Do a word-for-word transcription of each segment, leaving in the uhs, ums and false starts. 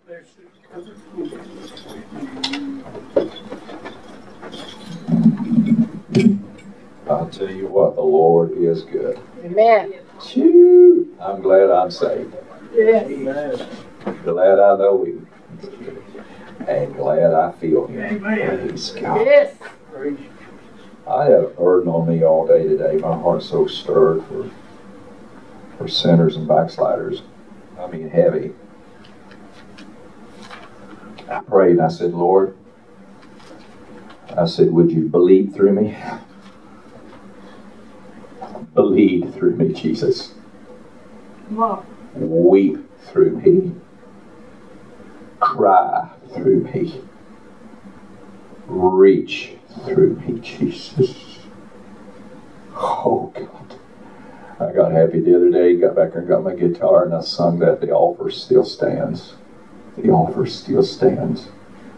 I'll tell you what, the Lord is good. Amen. Choo. I'm glad I'm saved. Yes. Amen. Glad I know Him. And glad I feel Him. Praise God. Yes. I had a burden on me all day today. My heart's so stirred for, for sinners and backsliders. I mean, heavy. I prayed and I said, Lord, I said, would you bleed through me? Bleed through me, Jesus. Wow. Weep through me. Cry through me. Reach through me, Jesus. Oh, God. I got happy the other day, got back there and got my guitar, and I sung that The Offer Still Stands. The offer still stands.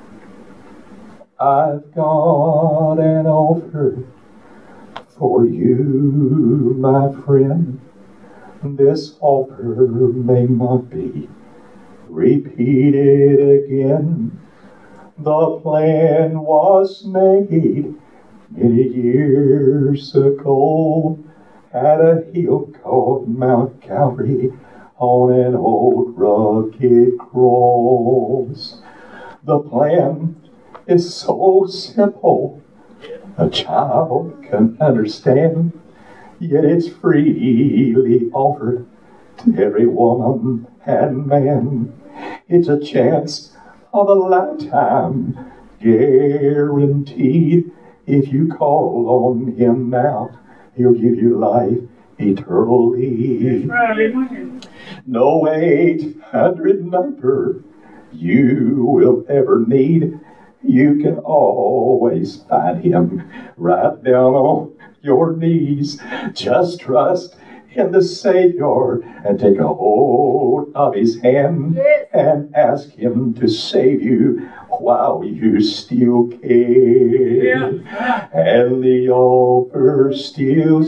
I've got an offer for you, my friend. This offer may not be repeated again. The plan was made many years ago at a hill called Mount Calvary on an old rugged cross. The plan is so simple a child can understand, yet it's freely offered to every woman and man. It's a chance of a lifetime guaranteed. If you call on Him now, He'll give you life eternally. No eight hundred number you will ever need. You can always find Him right down on your knees. Just trust in the Savior and take a hold of His hand, yes, and ask Him to save you while you still can. Yeah. And the offer still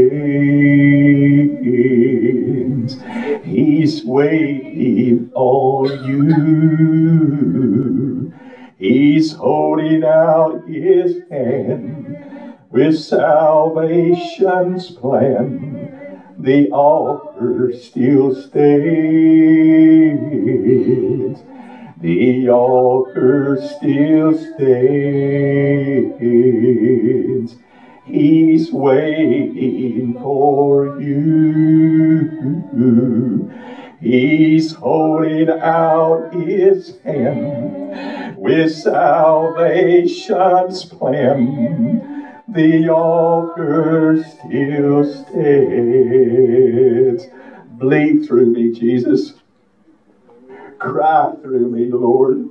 stands. He's waiting on you. He's holding out His hand with salvation's plan. The offer still stands. The offer still stands. He's waiting for you. He's holding out His hand with salvation's plan. The offer still stands. Bleed through me, Jesus. Cry through me, Lord.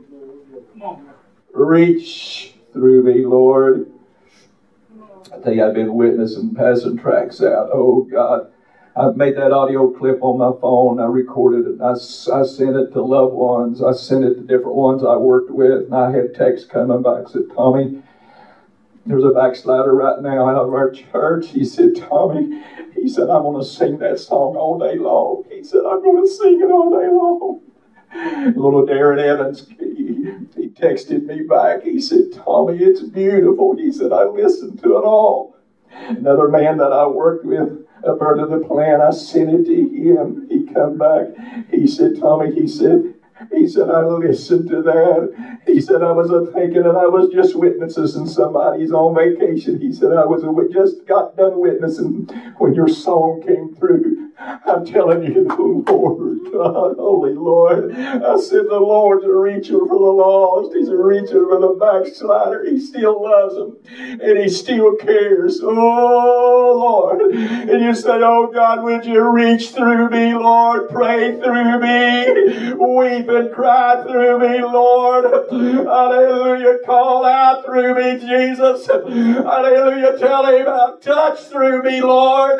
Reach through me, Lord. I tell you, I've been witnessing, passing tracks out. Oh, God. I've made that audio clip on my phone. I recorded it. I, I sent it to loved ones. I sent it to different ones I worked with. And I had texts coming back. Said, Tommy, there's a backslider right now out of our church. He said, Tommy, he said, I'm going to sing that song all day long. He said, I'm going to sing it all day long. Little Darren Evans, he, he texted me back. He said, Tommy, it's beautiful. He said, I listened to it all. Another man that I worked with, a bird of the plan, I sent it to him. He come back. He said, Tommy, he said, He said, I listened to that. He said, I was thinking and I was just witnessing somebody's on vacation. He said, I was just got done witnessing when your song came through. I'm telling you, the Lord, God, Holy Lord. I said, the Lord's a reacher for the lost. He's a reacher for the backslider. He still loves them. And He still cares. Oh, Lord. And you say, oh, God, would you reach through me, Lord? Pray through me. Weep and cry through me, Lord. Hallelujah. Call out through me, Jesus. Hallelujah. Tell Him, touch through me, Lord.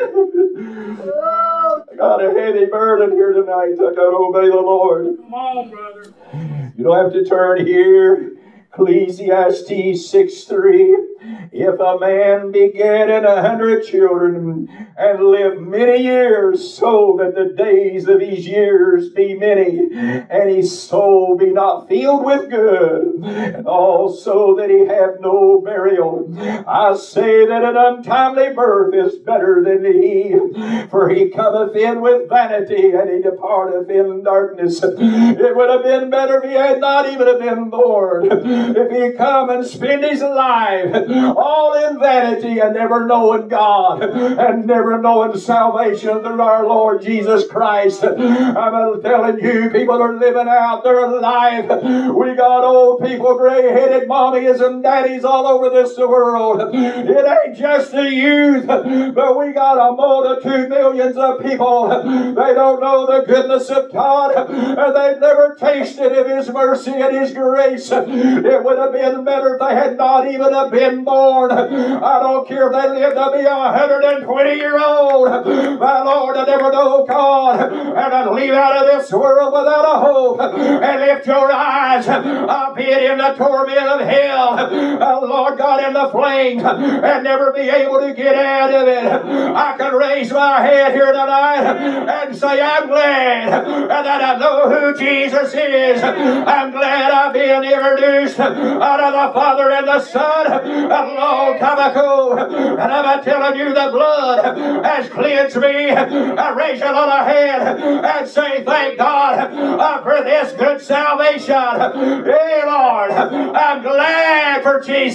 I got a heavy burden here tonight. I got to obey the Lord. Come on, brother. You don't have to turn here. Ecclesiastes six three. If a man beget in a hundred children and live many years, so that the days of his years be many, and his soul be not filled with good, and also that he have no burial, I say that an untimely birth is better than he, for he cometh in with vanity, and he departeth in darkness. It would have been better if he had not even have been born, if he come and spend his life all in vanity and never knowing God and never knowing salvation through our Lord Jesus Christ. I'm telling you, people are living out their life. We got old people, gray-headed mommies and daddies all over this world. It ain't just the youth, but we got a multitude, millions of people. They don't know the goodness of God, and they've never tasted of His mercy and His grace. It would have been better if they had not even have been born. I don't care if they lived to be a hundred and twenty year old. My Lord, I never know God, and I'd leave out of this world without a hope, and lift your eyes, albeit in the torment of hell, uh, Lord God, in the flames, and never be able to get out of it. I can raise my head here tonight and say I'm glad that I know who Jesus is. I'm glad I've been introduced out of the Father and the Son a long time ago, and I'm telling you, the blood has cleansed me. I raise your little hand and say thank God uh, for this good salvation. Hey Lord, I'm glad for Jesus.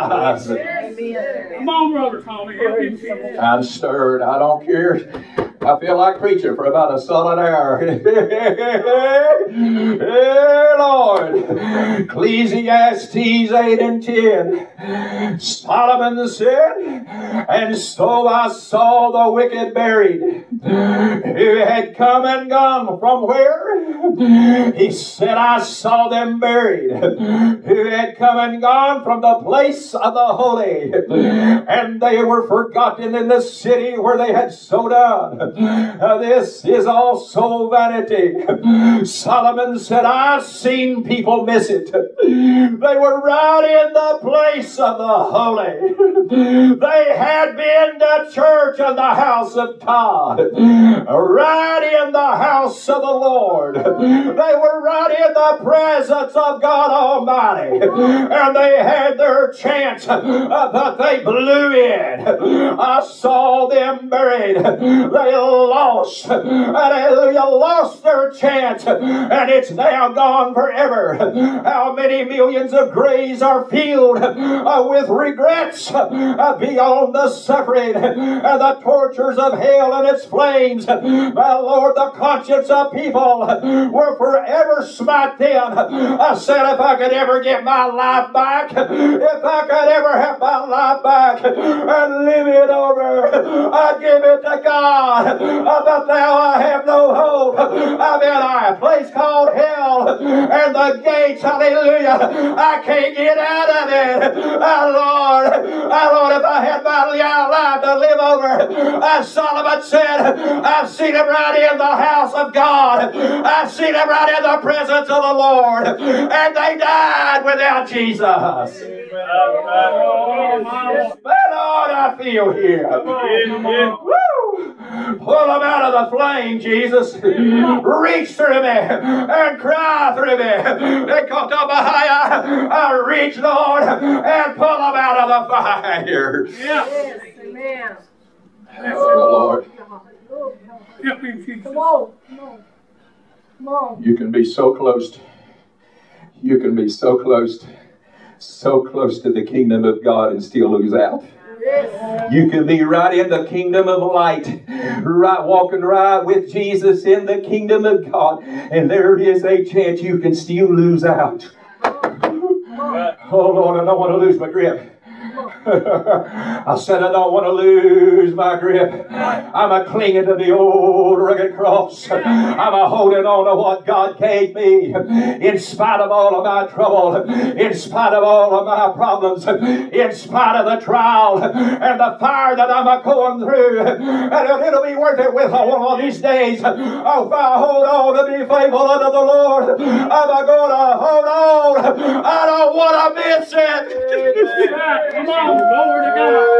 Come on, Brother Tommy. I'm stirred. I don't care. I feel like preaching for about a solid hour. Hey, Lord. Ecclesiastes eight and ten. Solomon said, and so I saw the wicked buried, who had come and gone from where? He said, I saw them buried, who had come and gone from the place of the holy, and they were forgotten in the city where they had so done. Uh, this is also vanity. Solomon said, I've seen people miss it. They were right in the place of the holy. They had been to church in the house of God, right in the house of the Lord. They were right in the presence of God Almighty, and they had their chance, uh, but they blew it. I saw them buried. They lost, hallelujah, lost their chance, and it's now gone forever. How many millions of graves are filled uh, with regrets uh, beyond the suffering and the tortures of hell and its flames. My Lord, the conscience of people will forever smite them. I said, if I could ever get my life back, if I could ever have my life back and live it over, I'd give it to God. Uh, but now I have no hope. I'm in a place called hell, and the gates, hallelujah, I can't get out of it. Oh Lord, oh Lord, if I had my life to live over, as Solomon said, I've seen him right in the house of God. I've seen him right in the presence of the Lord, and they died without Jesus. But Lord, I feel here. Woo! Pull them out of the flame, Jesus. Reach through me and cry through me. They come to Bahia. I reach, Lord, and pull them out of the fire. Yes. Amen. Thank you, Lord. Come on. Come on. Come on. You can be so close. You can be so close. So close to the kingdom of God and still lose out. Yes. You can be right in the kingdom of light, right, walking right with Jesus in the kingdom of God, and there is a chance you can still lose out. Oh Lord, I don't want to lose my grip. I said I don't want to lose my grip. I'm a clinging to the old rugged cross. I'm a holding on to what God gave me in spite of all of my trouble, in spite of all of my problems, in spite of the trial and the fire that I'm going through. And it'll be worth it with one of these days. Oh, if I hold on to be faithful unto the Lord, I'm going to hold on. I don't want to miss it. Come on. Glory to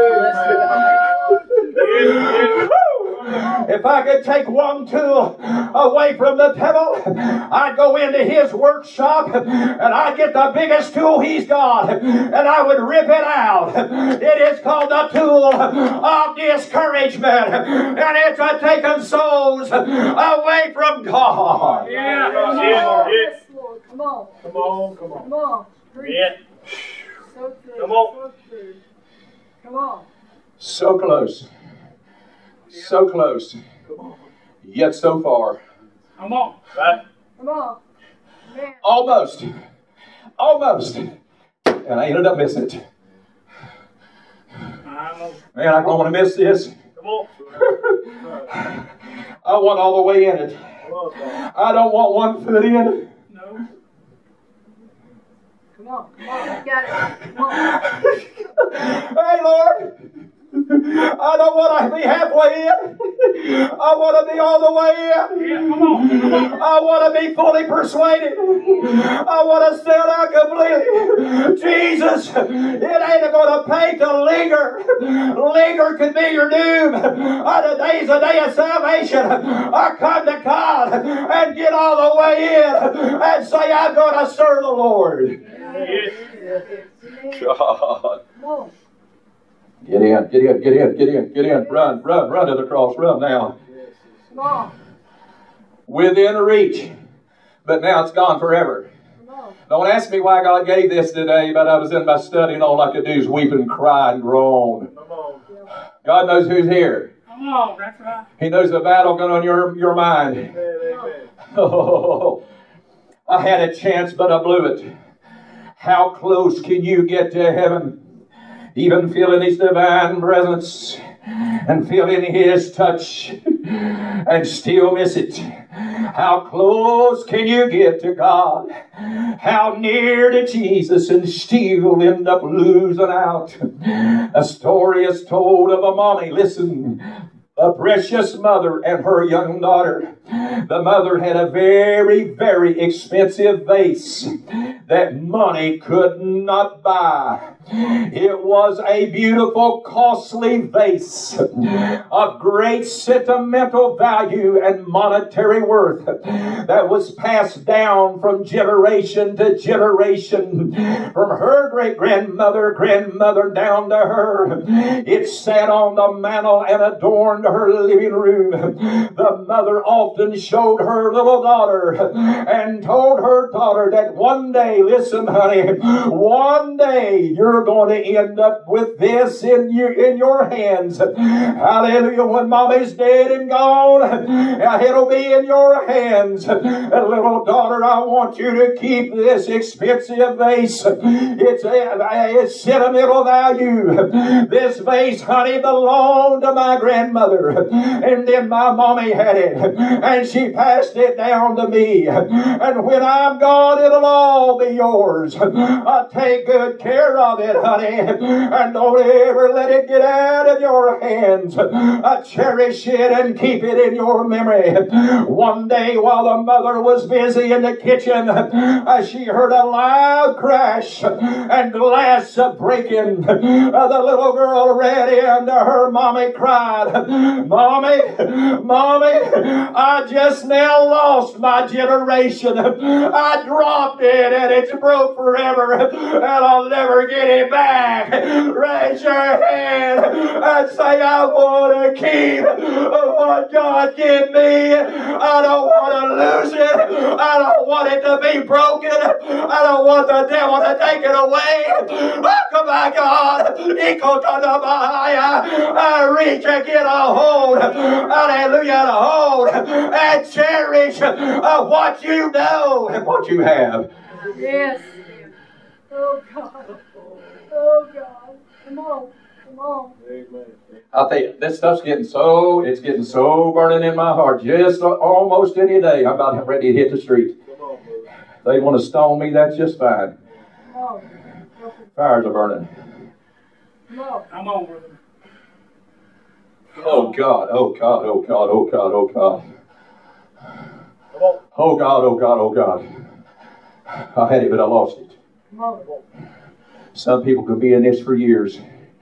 God. If I could take one tool away from the devil, I'd go into his workshop and I'd get the biggest tool he's got and I would rip it out. It is called the tool of discouragement, and it's a taking souls away from God. Yeah, come on. Yes, Lord. Come on. Come on, come on. Come on. Preach. Yeah. So true. Come on. So true. Come on. So close. So close. Yet so far. Come on. Right? Come on. Man. Almost. Almost. And I ended up missing it. Man, I don't want to miss this. Come on. I want all the way in it. I don't want one foot in. No. Come on. Come on. You got it. Come on. Hey, Lord. I don't want to be halfway in. I want to be all the way in. Yeah, come on, come on. I want to be fully persuaded. I want to sell out completely. Jesus, it ain't going to pay to linger. Linger could be your doom. Uh, today's the day of salvation. I come to God and get all the way in and say, I'm going to serve the Lord. Yes. God. Come on. Get in, get in, get in, get in, get in. Run, run, run to the cross. Run now. Come on. Within reach. But now it's gone forever. Come on. Don't ask me why God gave this today, but I was in my study and all I could do is weep and cry and groan. Come on. God knows who's here. Come on, that's right. He knows the battle going on in your, your mind. Amen, amen. Oh, I had a chance, but I blew it. How close can you get to heaven? Even feeling His divine presence and feeling His touch and still miss it. How close can you get to God? How near to Jesus and still end up losing out? A story is told of a mommy. Listen. A precious mother and her young daughter. The mother had a very, very expensive vase that money could not buy. It was a beautiful, costly vase of great sentimental value and monetary worth that was passed down from generation to generation, from her great-grandmother, grandmother down to her. It sat on the mantel and adorned her living room. The mother often showed her little daughter and told her daughter that one day, listen honey, one day you're going to end up with this in you in your hands. Hallelujah. When mommy's dead and gone, it'll be in your hands. And little daughter, I want you to keep this expensive vase. It's a it's sentimental value. This vase, honey, belonged to my grandmother. And then my mommy had it. And she passed it down to me. And when I'm gone, it'll all be yours. Uh, take good care of it, honey. And don't ever let it get out of your hands. Uh, cherish it and keep it in your memory. One day while the mother was busy in the kitchen, uh, she heard a loud crash and glass breaking. Uh, the little girl ran in to her mommy, cried, Mommy, Mommy, I just now lost my generation. I dropped it and it's broke forever and I'll never get it back. Raise your hand and say, I want to keep what God gave me. I don't want to lose it. I don't want it to be broken. I don't want the devil to take it away. Oh, come on, God. I reach and get a hold. Hallelujah, a hold. And cherish uh, what you know and what you have. Yes. Oh, God. Oh, God. Come on. Come on. Amen. I'll tell you, this stuff's getting so, it's getting so burning in my heart. Just almost any day, I'm about ready to hit the street. Come on, brother. If they want to stone me, that's just fine. Come on. Fires are burning. Come on. Come on, brother. Oh God, oh God, oh God, oh God, oh God. Come on. Oh God, oh God, oh God. I had it, but I lost it. Come on. Some people could be in this for years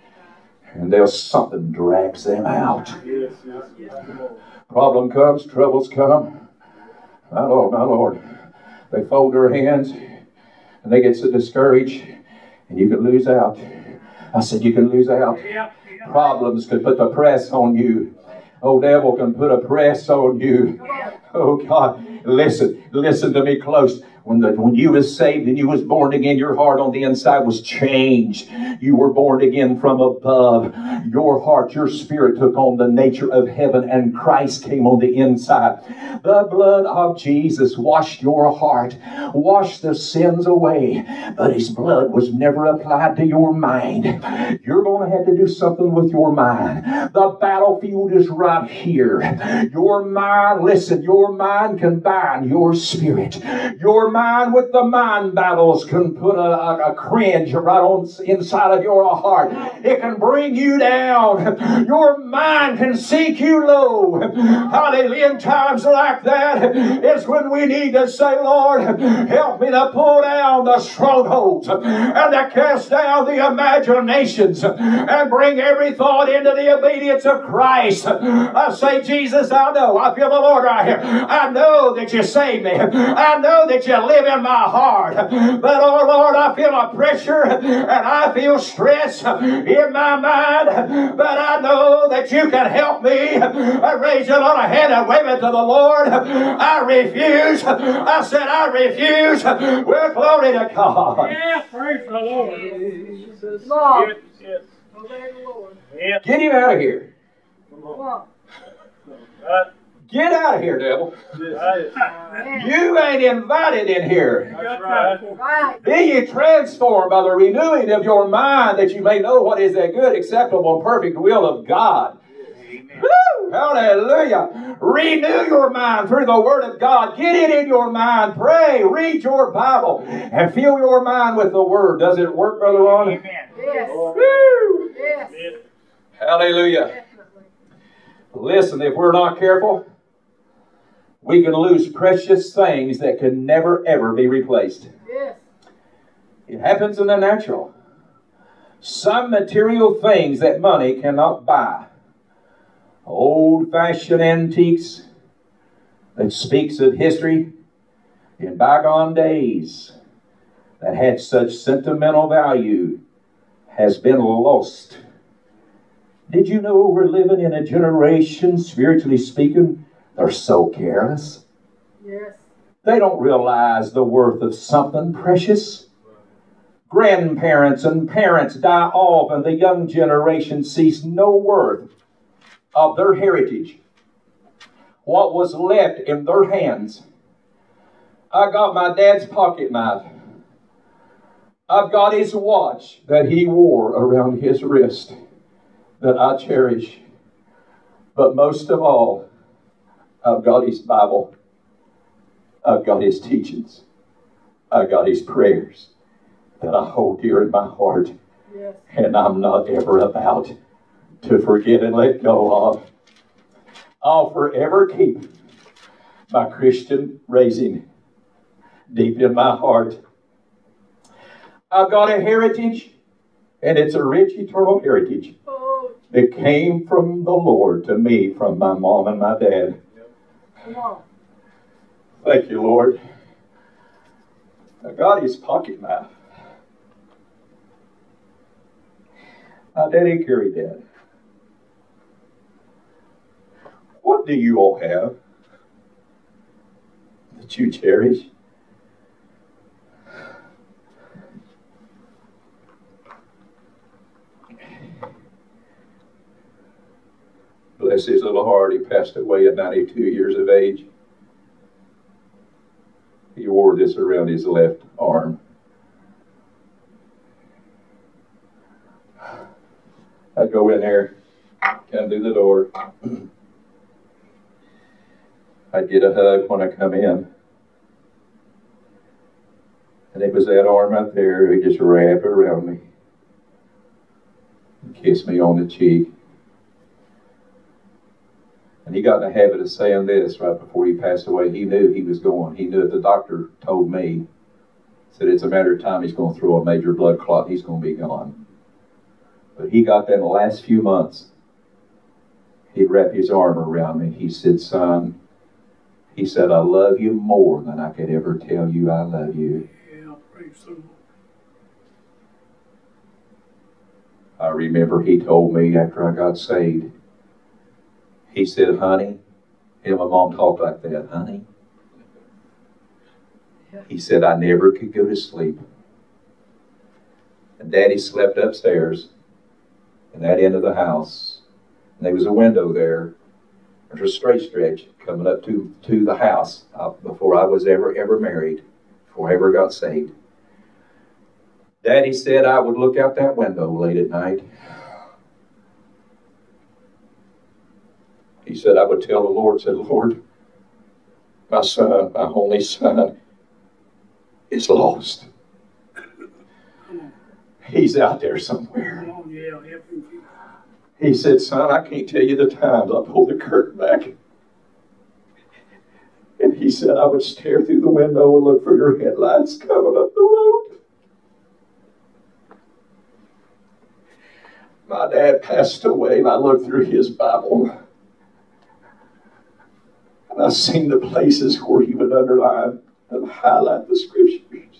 And there's something drags them out. Yes, yes, yes. Come on. Problem comes, troubles come. My Lord, my Lord. They fold their hands and they get so discouraged, and you can lose out. I said you can lose out. Yeah, yeah. Problems could put the press on you. Oh, devil can put a press on you. Oh, God. Listen, listen to me close. When, the, when you was saved and you was born again, your heart on the inside was changed. You were born again from above. Your heart, your spirit took on the nature of heaven, and Christ came on the inside. The blood of Jesus washed your heart, washed the sins away, but His blood was never applied to your mind. You're going to have to do something with your mind. The battlefield is right here. Your mind, listen, your mind can bind your spirit. Your mind with the mind battles can put a, a, a cringe right on inside of your heart. It can bring you down. Your mind can sink you low. Hallelujah. In times like that is when we need to say, Lord, help me to pull down the strongholds and to cast down the imaginations and bring every thought into the obedience of Christ. I say, Jesus, I know. I feel the Lord right here. I know that you saved me. I know that you live in my heart. But, oh Lord, I feel a pressure and I feel stress in my mind. But I know that you can help me. I raise your little hand and wave it to the Lord. I refuse. I said, I refuse. We're glory to God. Yeah, praise the Lord. Jesus. Lord. Yes, yes. Obey the Lord. Yeah. Get him out of here. Come Come on. on. Right. Get out of here, devil. Right. Amen. You ain't invited in here. That's right. Right. Be ye transformed by the renewing of your mind, that you may know what is that good, acceptable, and perfect will of God. Amen. Woo! Hallelujah. Renew your mind through the Word of God. Get it in your mind. Pray. Read your Bible. And fill your mind with the Word. Does it work, Brother Ron? Amen. Yes. Woo! Yes. Amen. Hallelujah. Definitely. Listen, if we're not careful, we can lose precious things that can never, ever be replaced. Yes. It happens in the natural. Some material things that money cannot buy. Old-fashioned antiques that speaks of history in bygone days that had such sentimental value has been lost. Did you know we're living in a generation, spiritually speaking, they're so careless? Yes. They don't realize the worth of something precious. Grandparents and parents die off, and the young generation sees no worth of their heritage. What was left in their hands. I got my dad's pocket knife. I've got his watch that he wore around his wrist that I cherish. But most of all, I've got his Bible. I've got his teachings. I've got his prayers that I hold dear in my heart. Yes. And I'm not ever about to forget and let go of. I'll forever keep my Christian raising deep in my heart. I've got a heritage, and it's a rich eternal heritage Oh, that came from the Lord to me from my mom and my dad. come on. Thank you, Lord. I got his pocket knife. My daddy carried that. What do you all have that you cherish? Bless his little heart, he passed away at ninety-two years of age. He wore this around his left arm. I'd go in there, come through the door. I'd get a hug when I come in. And it was that arm right there, he just wrapped around me and kissed me on the cheek. And he got in the habit of saying this right before he passed away. He knew he was going. He knew it. The doctor told me, said it's a matter of time he's going to throw a major blood clot and he's going to be gone. But he got that in the last few months. He'd wrap his arm around me. He said, son, he said, I love you more than I could ever tell you I love you. Yeah, praise the Lord. I remember he told me after I got saved, he said, honey, and my mom talked like that, honey. He said, I never could go to sleep. And Daddy slept upstairs in that end of the house. And there was a window there. There's a straight stretch coming up to, to the house uh, before I was ever, ever married, before I ever got saved. Daddy said I would look out that window late at night. He said I would tell the Lord, said, Lord, my son, my only son, is lost. He's out there somewhere. Oh, yeah, help him. He said, son, I can't tell you the times I pulled the curtain back. And he said I would stare through the window and look for your headlights coming up the road. My dad passed away, and I looked through his Bible. And I seen the places where he would underline and highlight the scriptures.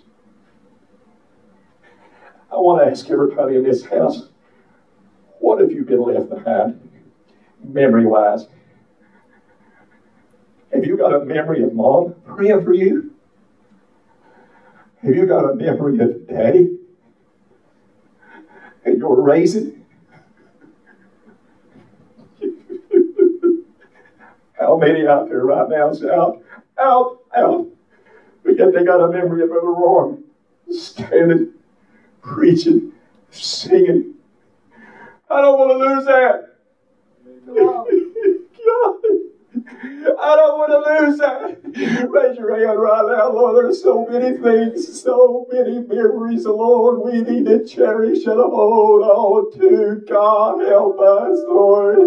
I want to ask everybody in this house, what have you been left behind, memory-wise? Have you got a memory of mom praying for you? Have you got a memory of daddy and your raising? How many out there right now say, out, out, out? But yet they got a memory of Brother Roy standing, preaching, singing. I don't want to lose that. God, I don't want to lose that. Raise your hand right now, Lord. There's so many things, so many memories, Lord, we need to cherish and hold on to. God, help us, Lord.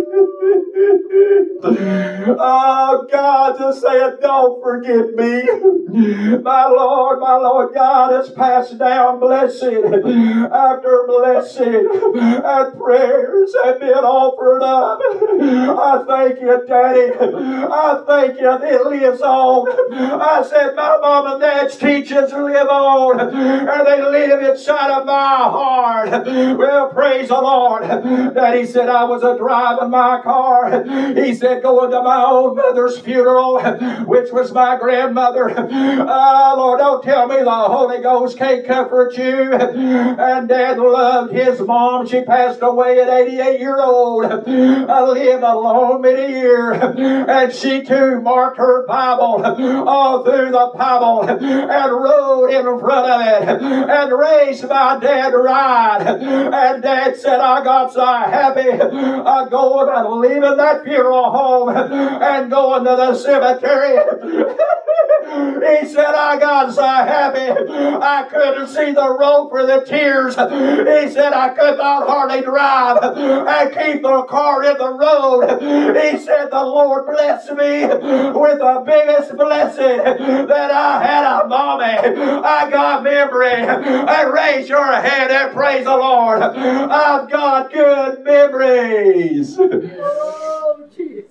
Oh, God, just say it, don't forget me. My Lord, my Lord, God has passed down blessing after blessing, and prayers have been offered up. I thank you, Daddy. I thank you, it lives on. I said my mom and dad's teachings live on, and they live inside of my heart. Well, praise the Lord. Daddy said I was a driving my car. He said going to my own mother's funeral, which was my grandmother. Ah, oh, Lord, don't tell me the Holy Ghost can't comfort you. And Dad loved his mom. She passed away at eighty-eight years old. I lived a long many years, and she too marked her Bible all through the Bible and rode in front of it and raised my dad right. And Dad said I got so happy uh, going and leaving that funeral home and going to the cemetery. He said I got so happy I couldn't see the road for the tears. He said I could not hardly drive and keep the car in the road. He said the Lord blessed me with the biggest blessing that I had a mommy. I got memory. And raise your hand and praise the Lord. I've got good memories. Oh, Jesus.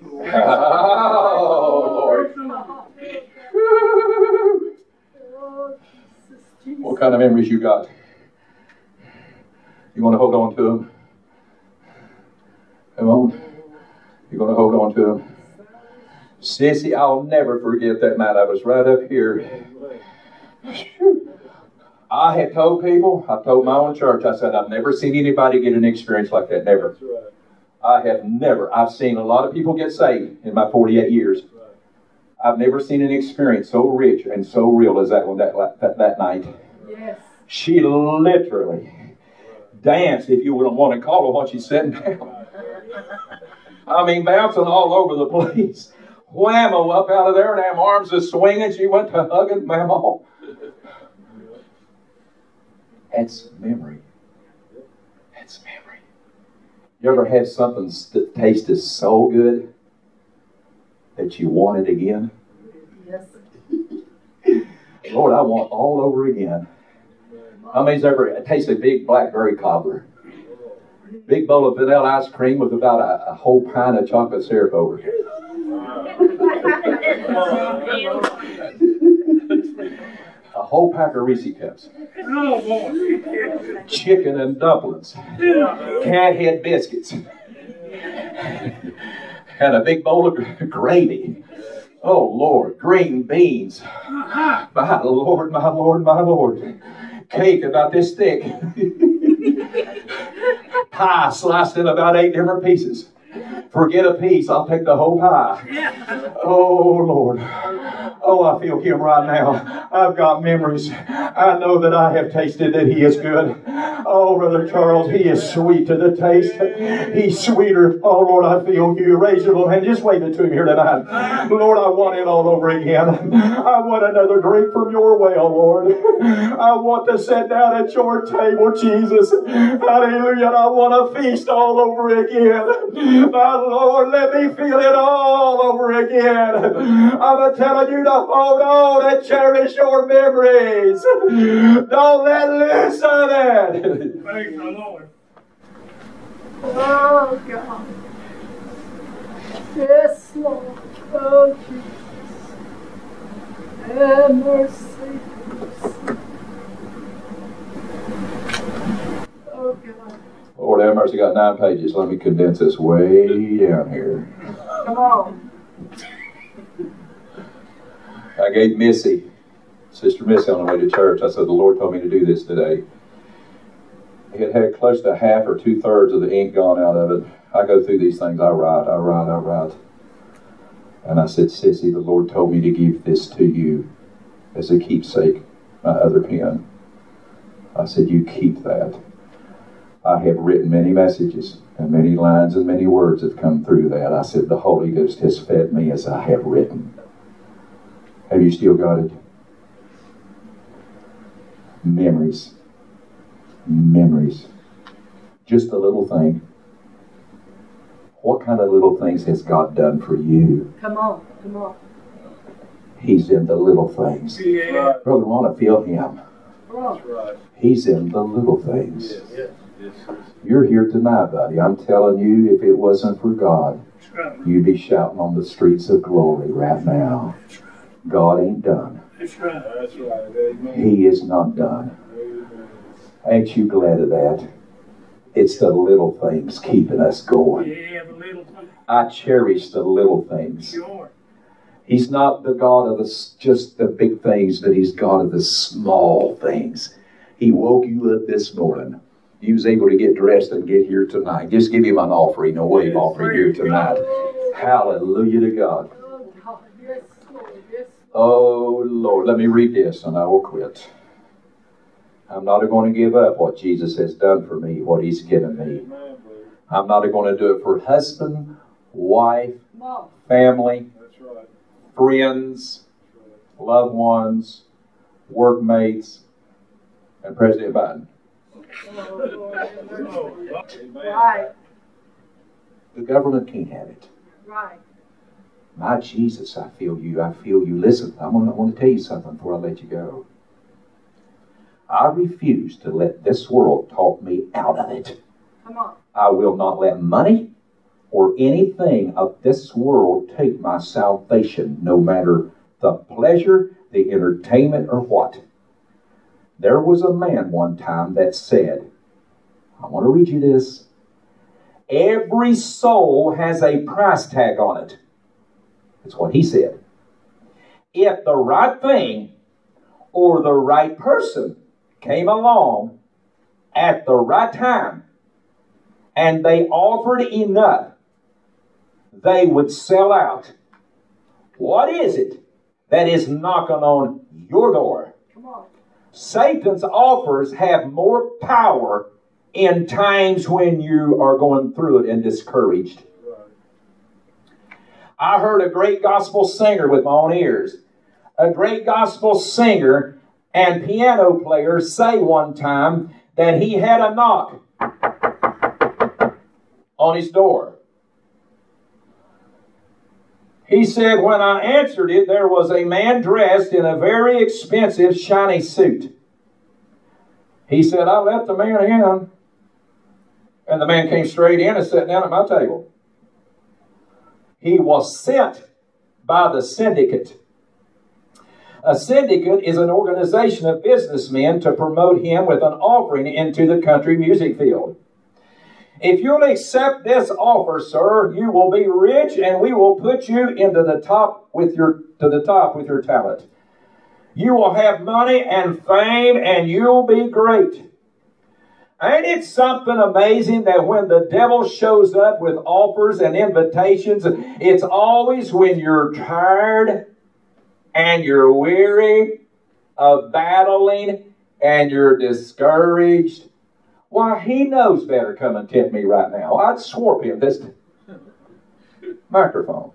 Oh, Lord. Oh, Jesus, Jesus. What kind of memories you got? You want to hold on to them? Come on. You're going to hold on to them. Sissy, I'll never forget that night. I was right up here. I had told people, I told my own church, I said, I've never seen anybody get an experience like that. Never. I have never. I've seen a lot of people get saved in my forty-eight years. I've never seen an experience so rich and so real as that one that, that, that night. Yes. She literally danced, if you wouldn't want to call her, while she's sitting down. I mean, bouncing all over the place. Whammo up out of there, and her arms are swinging. She went to hugging Mama. That's memory. That's memory. You ever have something that tasted so good that you want it again? Yes. Lord, I want all over again. How many's ever tasted a big blackberry cobbler? Big bowl of vanilla ice cream with about a, a whole pint of chocolate syrup over it. A whole pack of Reese Cups. Oh, boy. Chicken and dumplings. Cat head biscuits. And a big bowl of gravy. Oh, Lord. Green beans. My Lord, my Lord, my Lord. Cake about this thick. Pie sliced in about eight different pieces. Forget a piece, I'll take the whole pie. Oh, Lord. Oh, I feel Him right now. I've got memories. I know that I have tasted that He is good. Oh, Brother Charles, He is sweet to the taste. He's sweeter. Oh, Lord, I feel you. Raise your little hand. Just wave it to Him here tonight. Lord, I want it all over again. I want another drink from your well, Lord. I want to sit down at your table, Jesus. Hallelujah. And I want to feast all over again. My Lord, let me feel it all over again. I'm telling you to hold on and cherish your memories. Don't let loose of it. Praise the Lord. Oh, God. Yes, Lord. Oh, Jesus. Have mercy. Mercy. Oh, God. Lord have mercy, got nine pages. Let me condense this way down here. Come on. I gave Missy, Sister Missy, on the way to church. I said, the Lord told me to do this today. It had close to half or two-thirds of the ink gone out of it. I go through these things. I write, I write, I write. And I said, Sissy, the Lord told me to give this to you as a keepsake, my other pen. I said, you keep that. I have written many messages, and many lines and many words have come through that. I said, the Holy Ghost has fed me as I have written. Have you still got it? Memories. Memories. Just a little thing. What kind of little things has God done for you? Come on. Come on. He's in the little things. Yeah. Brother, want to feel Him. Come on. Right. He's in the little things. Yes. Yes. Yes. You're here tonight, buddy. I'm telling you, if it wasn't for God, That's right. you'd be shouting on the streets of glory right now. God ain't done. That's right. That's right. Amen. He is not done. Amen. Ain't you glad of that? It's the little things keeping us going. Yeah, the little thing. I cherish the little things. Sure. He's not the God of the, just the big things, but He's God of the small things. He woke you up this morning. You was able to get dressed and get here tonight. Just give Him an offering, a wave offering here tonight. Hallelujah to God. Oh, God. Yes, Lord. Yes. Oh, Lord. Let me read this and I will quit. I'm not going to give up what Jesus has done for me, what He's given me. I'm not going to do it for husband, wife, Come on. family, That's right. friends, loved ones, workmates, and President Biden. Oh, Lord. Have mercy. Oh, amen. Right. The government can't have it. Right. My Jesus, I feel you. I feel you. Listen, I'm gonna, I want to tell you something before I let you go. I refuse to let this world talk me out of it. Come on. I will not let money or anything of this world take my salvation, no matter the pleasure, the entertainment, or what. There was a man one time that said, I want to read you this. Every soul has a price tag on it. That's what he said. If the right thing or the right person came along at the right time and they offered enough, they would sell out. What is it that is knocking on your door? Come on. Satan's offers have more power in times when you are going through it and discouraged. I heard a great gospel singer with my own ears. A great gospel singer and piano player say one time that he had a knock on his door. He said, when I answered it, there was a man dressed in a very expensive, shiny suit. He said, I let the man in. And the man came straight in and sat down at my table. He was sent by the syndicate. A syndicate is an organization of businessmen to promote him with an offering into the country music field. If you'll accept this offer, sir, you will be rich, and we will put you into the top with your to the top with your talent. You will have money and fame, and you'll be great. Ain't it something amazing that when the devil shows up with offers and invitations, it's always when you're tired and you're weary of battling and you're discouraged? Why, he knows better come and tempt me right now. I'd swarp him this microphone.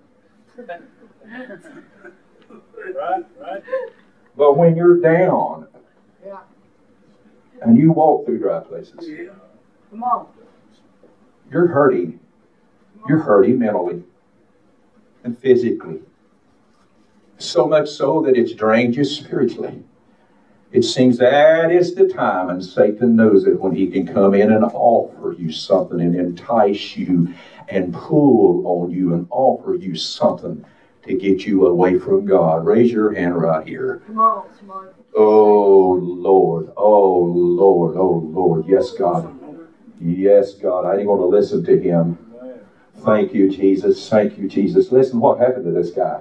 Right, right. But when you're down Yeah. and you walk through dry places, Come on. you're hurting. You're hurting mentally and physically. So much so that it's drained you spiritually. It seems that is the time, and Satan knows it, when he can come in and offer you something and entice you and pull on you and offer you something to get you away from God. Raise your hand right here. Come on. Come on. Oh, Lord. Oh, Lord. Oh, Lord. Yes, God. Yes, God. I ain't going to listen to him. Thank you, Jesus. Thank you, Jesus. Listen, what happened to this guy?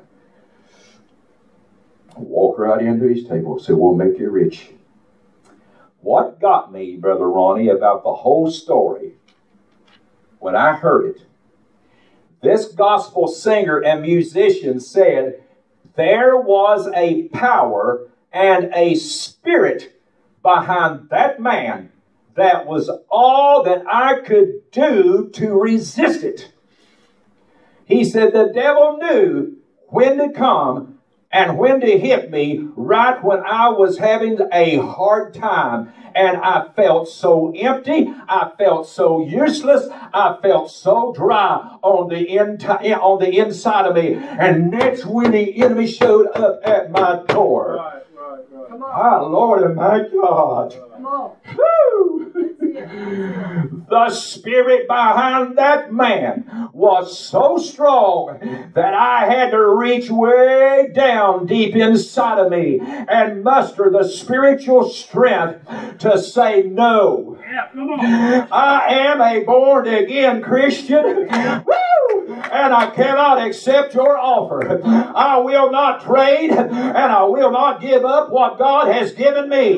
Walked right into his table, said, we'll make you rich. What got me, Brother Ronnie, about the whole story, when I heard it, this gospel singer and musician said there was a power and a spirit behind that man that was all that I could do to resist it. He said the devil knew when to come and when to hit me right when I was having a hard time. And I felt so empty. I felt so useless. I felt so dry on the, in- on the inside of me. And that's when the enemy showed up at my door. Right, right, right. Come on. My Lord and my God. Come on. Woo! That's it. That's it. The spirit behind that man was so strong that I had to reach way down deep inside of me and muster the spiritual strength to say no. Yeah, come on. I am a born again Christian. Woo! And I cannot accept your offer. I will not trade, and I will not give up what God has given me.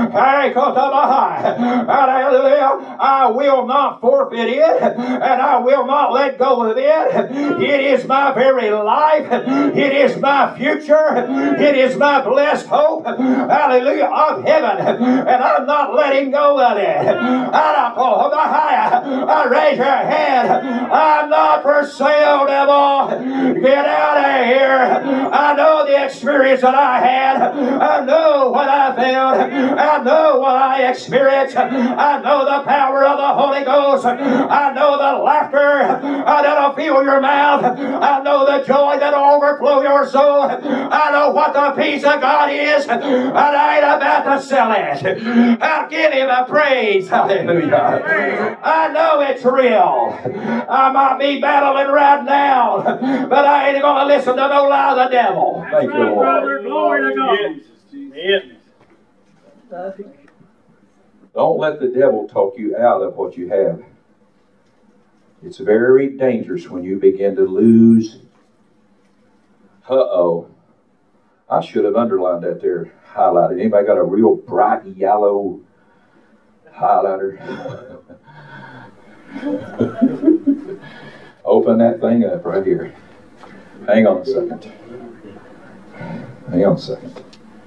Hallelujah. I will not forfeit it, and I will not let go of it. It is my very life. It is my future. It is my blessed hope. Hallelujah, of heaven. And I'm not letting go of it. I raise your hand. I'm not for sale, devil. Get out of here. I know the experience that I had. I know what I felt. I know what I experienced. I know the power of the Holy Ghost. I know the laughter that'll fill your mouth. I know the joy that'll overflow your soul. I know what the peace of God is, and I ain't about to sell it. I'll give him a praise. Hallelujah. I know it's real. I might be battling right now, but I ain't going to listen to no lie of the devil. Thank you, Lord. Brother, glory to God. Yes. Don't let the devil talk you out of what you have. It's very dangerous when you begin to lose. Uh-oh. I should have underlined that there, highlighted. Anybody got a real bright yellow highlighter? Open that thing up right here. Hang on a second. Hang on a second.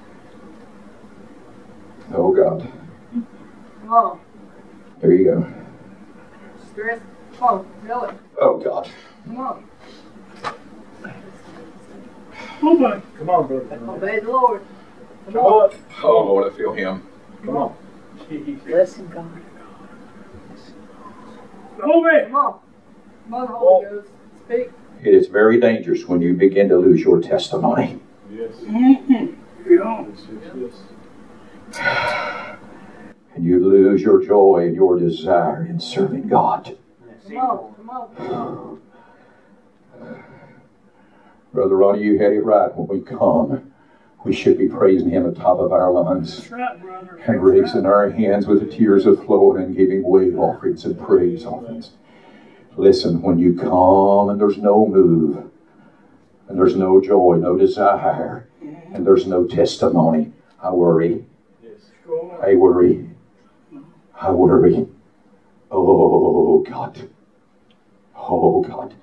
Oh, God. Come on. There you go. Stress. Come on. Really. Oh, God. Come on. Come on. Come on, brother. Obey the Lord. Come Come on. on. Oh, Lord, I feel him. Come on. Jesus. Blessing God. Glory. Come on. Come on, Holy Ghost. Speak. It is very dangerous when you begin to lose your testimony. Yes. Mm-hmm. Yes, yes, yes. And you lose lose your joy and your desire in serving God. Come on, come on, come on. Brother Ronnie, you had it right. When we come, we should be praising Him at the top of our lungs. That's right, brother. And raising our hands with the tears of flowing and giving wave offerings and praise offerings. Listen, when you come and there's no move, and there's no joy, no desire, and there's no testimony, I worry. I worry. I worry. Oh, God. Oh, God.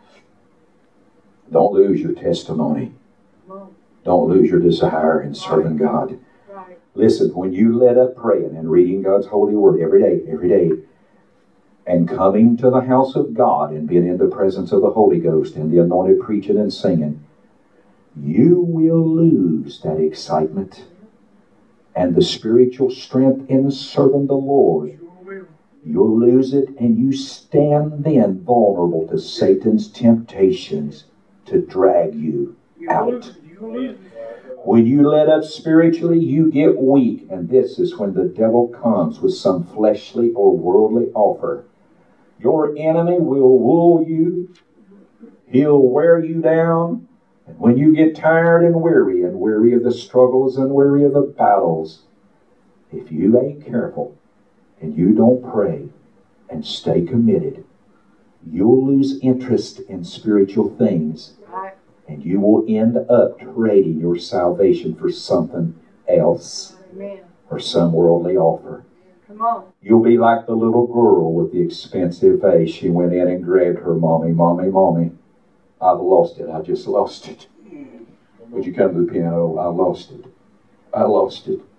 Don't lose your testimony. Don't lose your desire in serving God. Right. Listen, when you let up praying and reading God's holy word every day, every day, and coming to the house of God and being in the presence of the Holy Ghost and the anointed preaching and singing, you will lose that excitement and the spiritual strength in serving the Lord. You'll lose it, and you stand then vulnerable to Satan's temptations to drag you out. When you let up spiritually, you get weak, and this is when the devil comes with some fleshly or worldly offer. Your enemy will wool you. He'll wear you down. And when you get tired and weary, and weary of the struggles and weary of the battles, if you ain't careful and you don't pray and stay committed, you'll lose interest in spiritual things. Right. And you will end up trading your salvation for something else. Amen. Or some worldly offer. Come on. You'll be like the little girl with the expensive vase. She went in and grabbed her. Mommy, mommy, mommy. I've lost it. I just lost it. Would you come to the piano? I lost it. I lost it.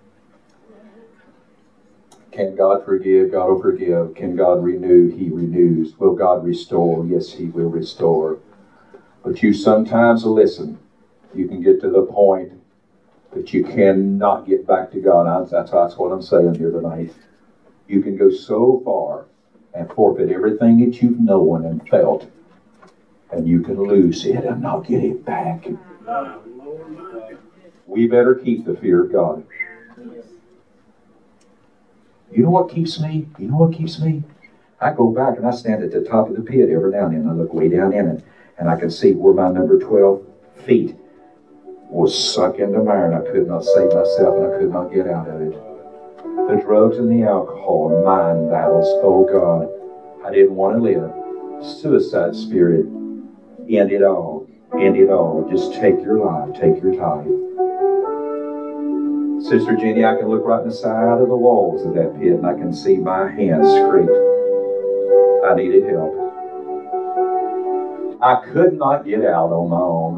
Can God forgive? God will forgive. Can God renew? He renews. Will God restore? Yes, He will restore. But you sometimes listen. You can get to the point that you cannot get back to God. That's, that's what I'm saying here tonight. You can go so far and forfeit everything that you've known and felt, and you can lose it and not get it back. We better keep the fear of God. You know what keeps me? You know what keeps me? I go back and I stand at the top of the pit every now and then. I look way down in it, and I can see where my number twelve feet was sunk into mire, and I could not save myself, and I could not get out of it. The drugs and the alcohol, mind battles. Oh God, I didn't want to live. Suicide spirit. End it all. End it all. Just take your life. Take your time. Sister Jenny, I can look right in the side of the walls of that pit, and I can see my hands scraped. I needed help. I could not get out on my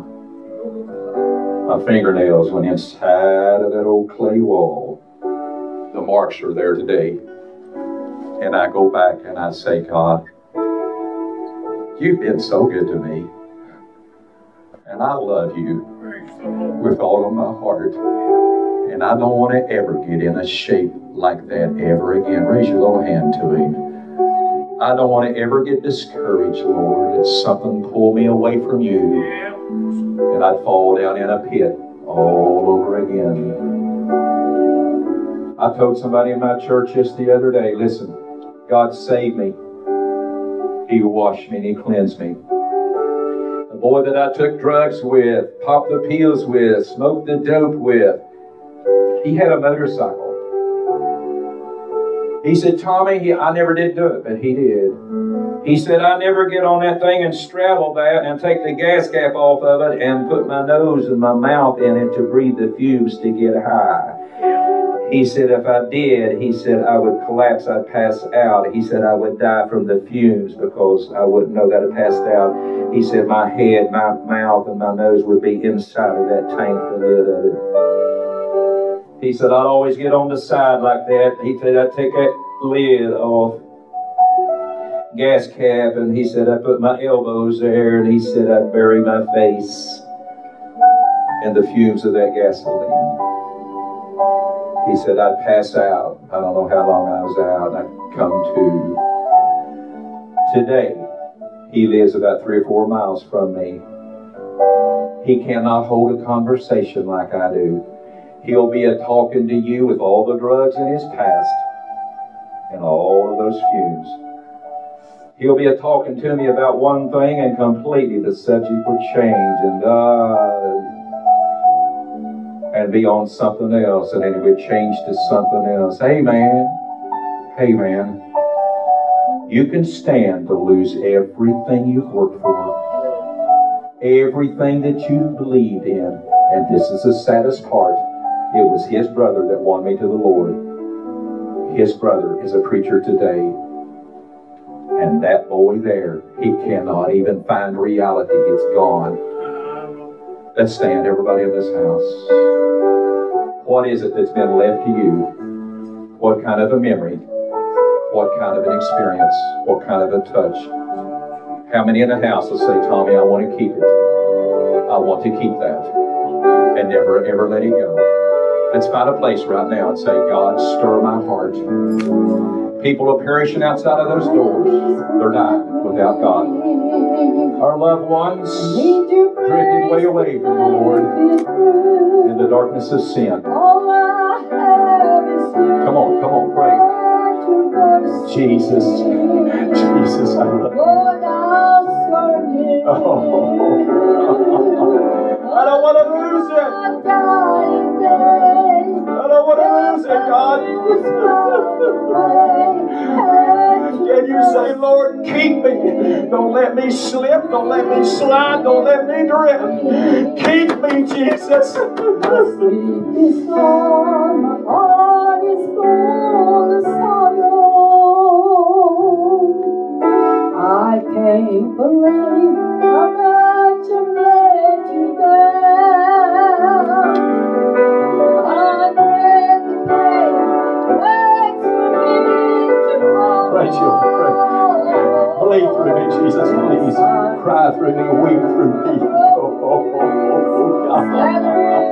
own. My fingernails went inside of that old clay wall. The marks are there today. And I go back and I say, God, you've been so good to me. And I love you with all of my heart. And I don't want to ever get in a shape like that ever again. Raise your little hand to Him. I don't want to ever get discouraged, Lord, that something pull me away from you. And I'd fall down in a pit all over again. I told somebody in my church just the other day, listen, God saved me. He washed me and He cleansed me. The boy that I took drugs with, popped the pills with, smoked the dope with, he had a motorcycle. He said, Tommy, he, I never did do it, but he did. He said, I never get on that thing and straddle that and take the gas cap off of it and put my nose and my mouth in it to breathe the fumes to get high. He said, if I did, he said, I would collapse, I'd pass out. He said, I would die from the fumes because I wouldn't know that I passed out. He said, my head, my mouth, and my nose would be inside of that tank, the lid of it. He said, I'd always get on the side like that. He said, I'd take that lid off, gas cap, and he said, I'd put my elbows there, and he said, I'd bury my face in the fumes of that gasoline. He said, I'd pass out. I don't know how long I was out. I'd come to. Today, he lives about three or four miles from me. He cannot hold a conversation like I do. He'll be a talking to you with all the drugs in his past. in all of those fumes. He'll be a talking to me about one thing and completely the subject will change and uh, and be on something else, and then it would change to something else. Hey man, hey man, you can stand to lose everything you've worked for, everything that you believed in, and this is the saddest part. It was his brother that won me to the Lord. His brother is a preacher today. And that boy there, he cannot even find reality. It's gone. Let's stand, everybody in this house. What is it that's been left to you? What kind of a memory? What kind of an experience? What kind of a touch? How many in the house will say, Tommy, I want to keep it. I want to keep that. And never, ever let it go. Let's find a place right now and say, God, stir my heart. People are perishing outside of those doors. They're dying without God. Our loved ones drifting way away from the Lord in the darkness of sin. Come on, come on, pray. Jesus, Jesus, I love you. Oh, I don't want to lose it. I don't want to lose it, God. Can you say, Lord, keep me. Don't let me slip. Don't let me slide. Don't let me drift. Keep me, Jesus. My heart is full of sorrow. I can't believe how much I've let you down. I'm ready to pay. Waits for me tomorrow. Pray, children, pray. Bleed through me, Jesus, please. Cry through me, weep through me. Oh, oh, oh, oh, God.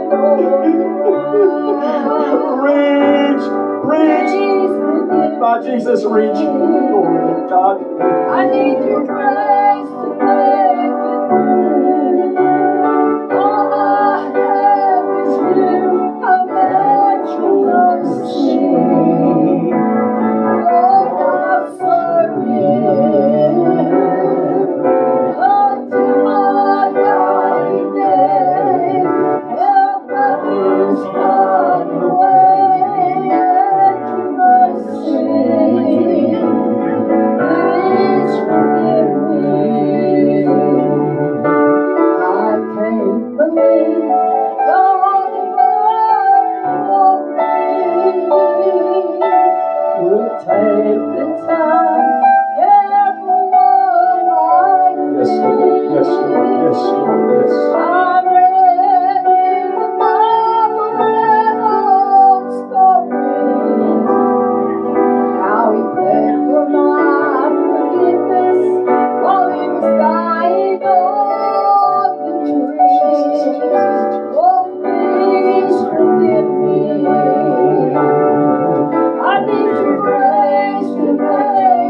Reach, reach. My Jesus, reach. Glory to God. I need your grace to make it through. All I have is you. How much mercy. Lord, I'm sorry. Oh, to my dying day, help others find the way to mercy. Please forgive me. I can't believe God will would take the time, care for one like Yes, Lord. Yes, Lord. Yes, Lord. Yes. I read in the Bible that old story, how he paid for my forgiveness while he was dying on the tree. Oh, please forgive me. I need your grace to make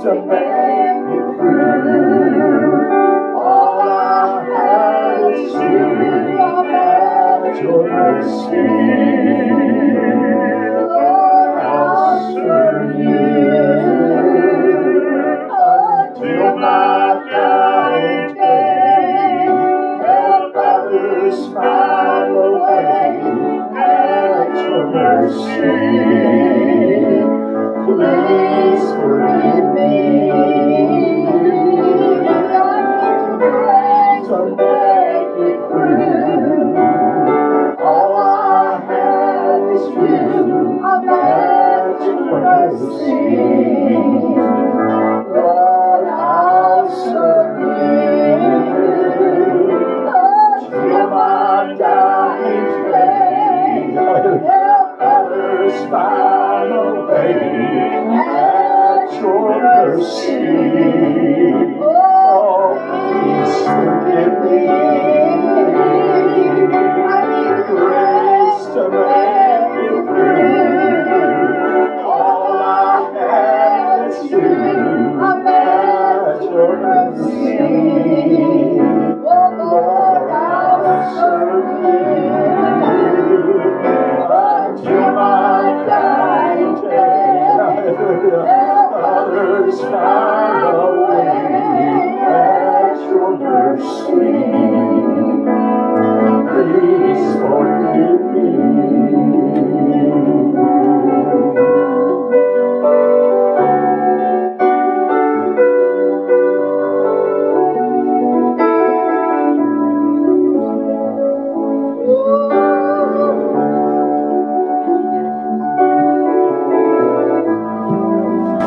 to make it through. All I have is you, and your mercy. Lord, I'll serve you until my dying day. Help others find the way at your mercy. Please forgive me. To make it through. All I have is you. I'm at your mercy. Lord, I'll serve you until my dying day. Help others find a way at your mercy. Oh, please forgive me. I need grace to make it through. All I have is you. I'm at your mercy. Oh, Lord, I'll serve you until my dying day. Others find